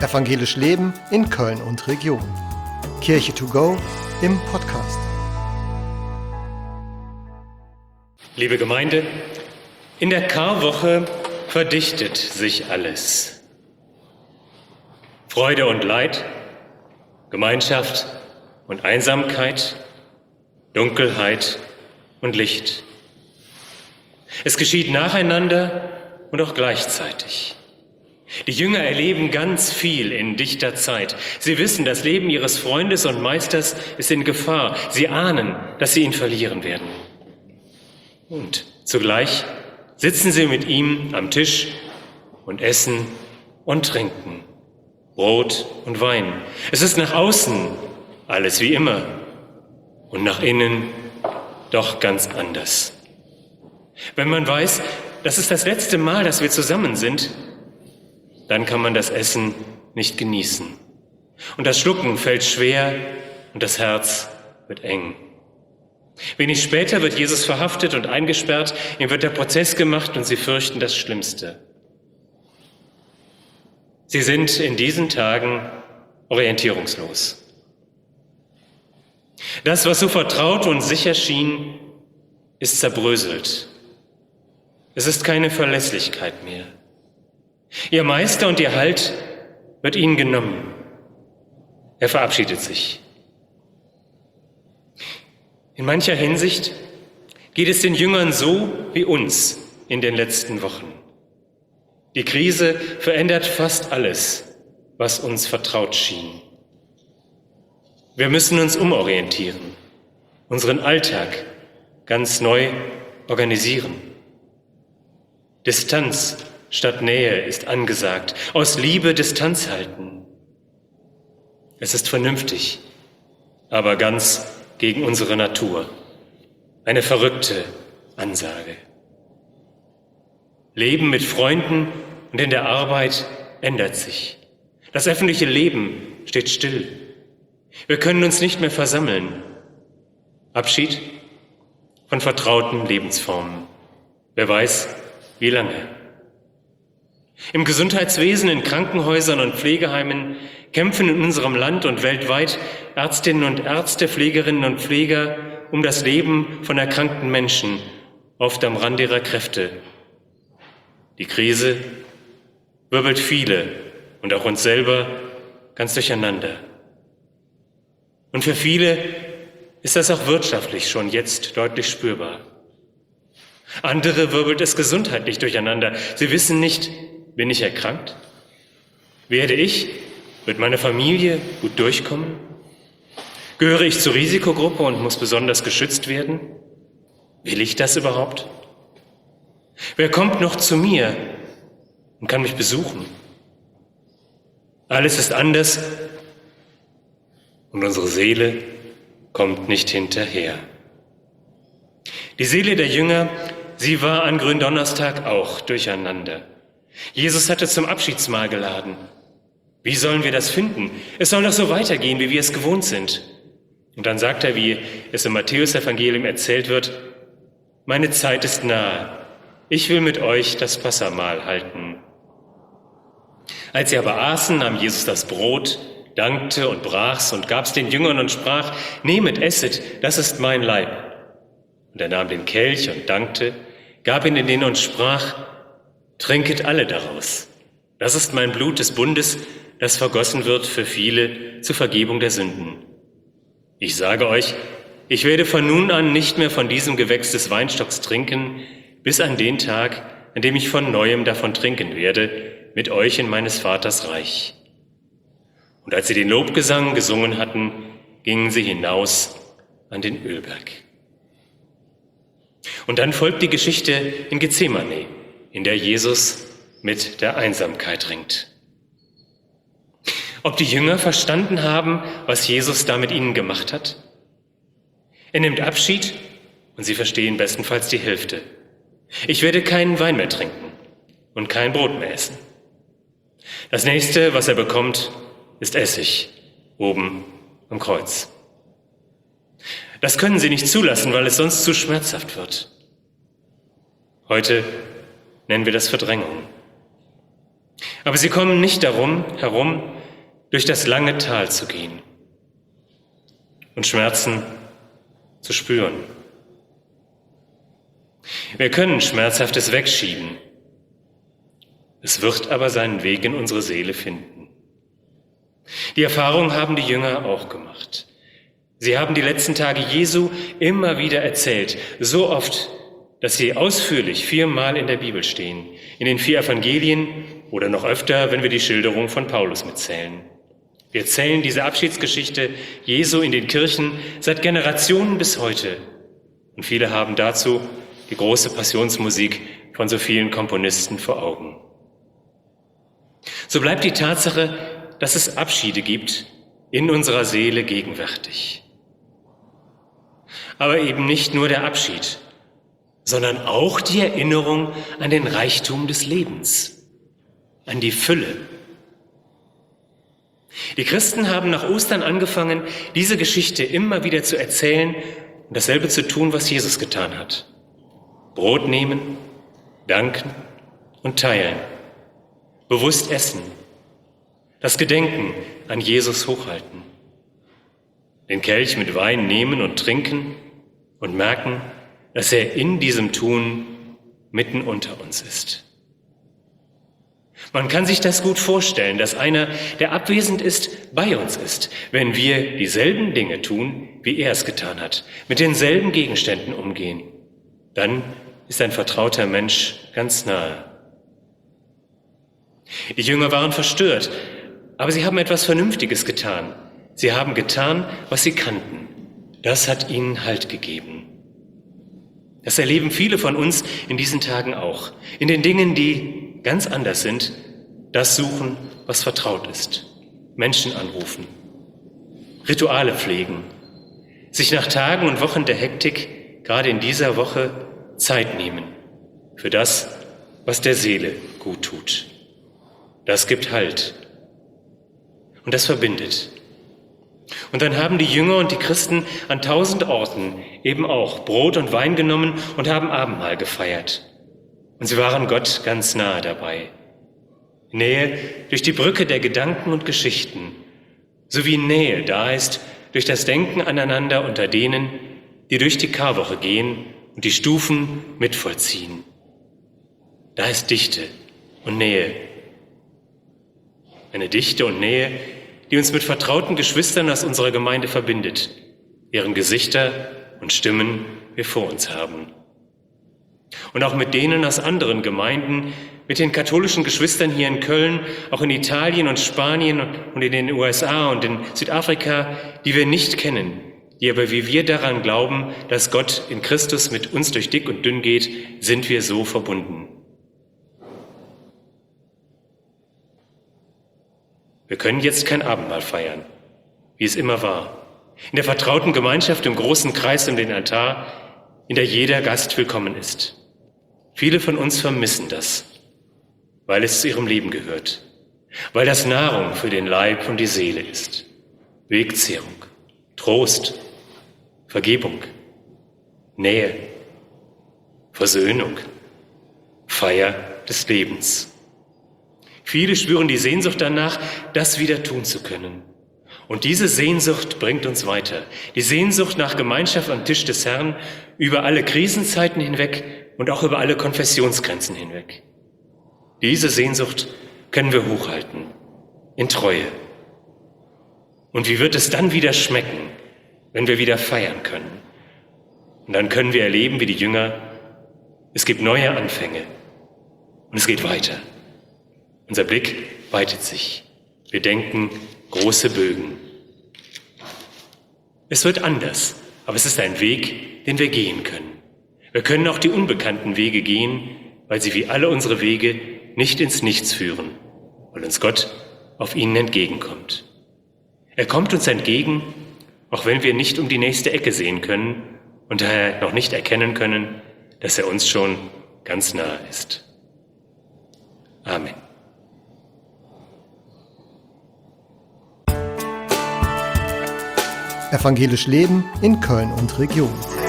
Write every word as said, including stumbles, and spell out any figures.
Evangelisch Leben in Köln und Region. Kirche to go im Podcast. Liebe Gemeinde, in der Karwoche verdichtet sich alles. Freude und Leid, Gemeinschaft und Einsamkeit, Dunkelheit und Licht. Es geschieht nacheinander und auch gleichzeitig. Die Jünger erleben ganz viel in dichter Zeit. Sie wissen, das Leben ihres Freundes und Meisters ist in Gefahr. Sie ahnen, dass sie ihn verlieren werden. Und zugleich sitzen sie mit ihm am Tisch und essen und trinken. Brot und Wein. Es ist nach außen alles wie immer und nach innen doch ganz anders. Wenn man weiß, das ist das letzte Mal, dass wir zusammen sind, dann kann man das Essen nicht genießen. Und das Schlucken fällt schwer und das Herz wird eng. Wenig später wird Jesus verhaftet und eingesperrt, ihm wird der Prozess gemacht und sie fürchten das Schlimmste. Sie sind in diesen Tagen orientierungslos. Das, was so vertraut und sicher schien, ist zerbröselt. Es ist keine Verlässlichkeit mehr. Ihr Meister und ihr Halt wird ihnen genommen. Er verabschiedet sich. In mancher Hinsicht geht es den Jüngern so wie uns in den letzten Wochen. Die Krise verändert fast alles, was uns vertraut schien. Wir müssen uns umorientieren, unseren Alltag ganz neu organisieren. Distanz statt Nähe ist angesagt, aus Liebe Distanz halten. Es ist vernünftig, aber ganz gegen unsere Natur. Eine verrückte Ansage. Leben mit Freunden und in der Arbeit ändert sich. Das öffentliche Leben steht still. Wir können uns nicht mehr versammeln. Abschied von vertrauten Lebensformen. Wer weiß, wie lange. Im Gesundheitswesen, in Krankenhäusern und Pflegeheimen kämpfen in unserem Land und weltweit Ärztinnen und Ärzte, Pflegerinnen und Pfleger um das Leben von erkrankten Menschen, oft am Rand ihrer Kräfte. Die Krise wirbelt viele und auch uns selber ganz durcheinander. Und für viele ist das auch wirtschaftlich schon jetzt deutlich spürbar. Andere wirbelt es gesundheitlich durcheinander. Sie wissen nicht, bin ich erkrankt? Werde ich mit meiner Familie gut durchkommen? Gehöre ich zur Risikogruppe und muss besonders geschützt werden? Will ich das überhaupt? Wer kommt noch zu mir und kann mich besuchen? Alles ist anders und unsere Seele kommt nicht hinterher. Die Seele der Jünger, sie war an Gründonnerstag auch durcheinander. Jesus hatte zum Abschiedsmahl geladen. Wie sollen wir das finden? Es soll doch so weitergehen, wie wir es gewohnt sind. Und dann sagt er, wie es im Matthäus-Evangelium erzählt wird, meine Zeit ist nahe. Ich will mit euch das Passahmahl halten. Als sie aber aßen, nahm Jesus das Brot, dankte und brach's und gab's den Jüngern und sprach, nehmet, esset, das ist mein Leib. Und er nahm den Kelch und dankte, gab ihn in den und sprach, trinket alle daraus. Das ist mein Blut des Bundes, das vergossen wird für viele zur Vergebung der Sünden. Ich sage euch, ich werde von nun an nicht mehr von diesem Gewächs des Weinstocks trinken, bis an den Tag, an dem ich von Neuem davon trinken werde, mit euch in meines Vaters Reich. Und als sie den Lobgesang gesungen hatten, gingen sie hinaus an den Ölberg. Und dann folgt die Geschichte in Gethsemane, in der Jesus mit der Einsamkeit ringt. Ob die Jünger verstanden haben, was Jesus da mit ihnen gemacht hat? Er nimmt Abschied und sie verstehen bestenfalls die Hälfte. Ich werde keinen Wein mehr trinken und kein Brot mehr essen. Das nächste, was er bekommt, ist Essig, oben am Kreuz. Das können sie nicht zulassen, weil es sonst zu schmerzhaft wird. Heute nennen wir das Verdrängung. Aber sie kommen nicht darum herum, durch das lange Tal zu gehen und Schmerzen zu spüren. Wir können Schmerzhaftes wegschieben. Es wird aber seinen Weg in unsere Seele finden. Die Erfahrung haben die Jünger auch gemacht. Sie haben die letzten Tage Jesu immer wieder erzählt, so oft, dass sie ausführlich viermal in der Bibel stehen, in den vier Evangelien oder noch öfter, wenn wir die Schilderung von Paulus mitzählen. Wir erzählen diese Abschiedsgeschichte Jesu in den Kirchen seit Generationen bis heute. Und viele haben dazu die große Passionsmusik von so vielen Komponisten vor Augen. So bleibt die Tatsache, dass es Abschiede gibt, in unserer Seele gegenwärtig. Aber eben nicht nur der Abschied, sondern auch die Erinnerung an den Reichtum des Lebens, an die Fülle. Die Christen haben nach Ostern angefangen, diese Geschichte immer wieder zu erzählen und dasselbe zu tun, was Jesus getan hat. Brot nehmen, danken und teilen, bewusst essen, das Gedenken an Jesus hochhalten, den Kelch mit Wein nehmen und trinken und merken, dass er in diesem Tun mitten unter uns ist. Man kann sich das gut vorstellen, dass einer, der abwesend ist, bei uns ist, wenn wir dieselben Dinge tun, wie er es getan hat, mit denselben Gegenständen umgehen. Dann ist ein vertrauter Mensch ganz nahe. Die Jünger waren verstört, aber sie haben etwas Vernünftiges getan. Sie haben getan, was sie kannten. Das hat ihnen Halt gegeben. Das erleben viele von uns in diesen Tagen auch. In den Dingen, die ganz anders sind, das suchen, was vertraut ist. Menschen anrufen, Rituale pflegen, sich nach Tagen und Wochen der Hektik, gerade in dieser Woche, Zeit nehmen für das, was der Seele gut tut. Das gibt Halt. Und das verbindet. Und dann haben die Jünger und die Christen an tausend Orten eben auch Brot und Wein genommen und haben Abendmahl gefeiert. Und sie waren Gott ganz nahe dabei. Nähe durch die Brücke der Gedanken und Geschichten, sowie Nähe da ist durch das Denken aneinander unter denen, die durch die Karwoche gehen und die Stufen mitvollziehen. Da ist Dichte und Nähe. Eine Dichte und Nähe, die uns mit vertrauten Geschwistern aus unserer Gemeinde verbindet, deren Gesichter und Stimmen wir vor uns haben. Und auch mit denen aus anderen Gemeinden, mit den katholischen Geschwistern hier in Köln, auch in Italien und Spanien und in den U S A und in Südafrika, die wir nicht kennen, die aber wie wir daran glauben, dass Gott in Christus mit uns durch dick und dünn geht, sind wir so verbunden. Wir können jetzt kein Abendmahl feiern, wie es immer war. In der vertrauten Gemeinschaft im großen Kreis um den Altar, in der jeder Gast willkommen ist. Viele von uns vermissen das, weil es zu ihrem Leben gehört, weil das Nahrung für den Leib und die Seele ist. Wegzehrung, Trost, Vergebung, Nähe, Versöhnung, Feier des Lebens. Viele spüren die Sehnsucht danach, das wieder tun zu können. Und diese Sehnsucht bringt uns weiter. Die Sehnsucht nach Gemeinschaft am Tisch des Herrn über alle Krisenzeiten hinweg und auch über alle Konfessionsgrenzen hinweg. Diese Sehnsucht können wir hochhalten, in Treue. Und wie wird es dann wieder schmecken, wenn wir wieder feiern können? Und dann können wir erleben, wie die Jünger, es gibt neue Anfänge und es geht weiter. Unser Blick weitet sich. Wir denken große Bögen. Es wird anders, aber es ist ein Weg, den wir gehen können. Wir können auch die unbekannten Wege gehen, weil sie wie alle unsere Wege nicht ins Nichts führen, weil uns Gott auf ihnen entgegenkommt. Er kommt uns entgegen, auch wenn wir nicht um die nächste Ecke sehen können und daher noch nicht erkennen können, dass er uns schon ganz nahe ist. Amen. Evangelisch Leben in Köln und Region.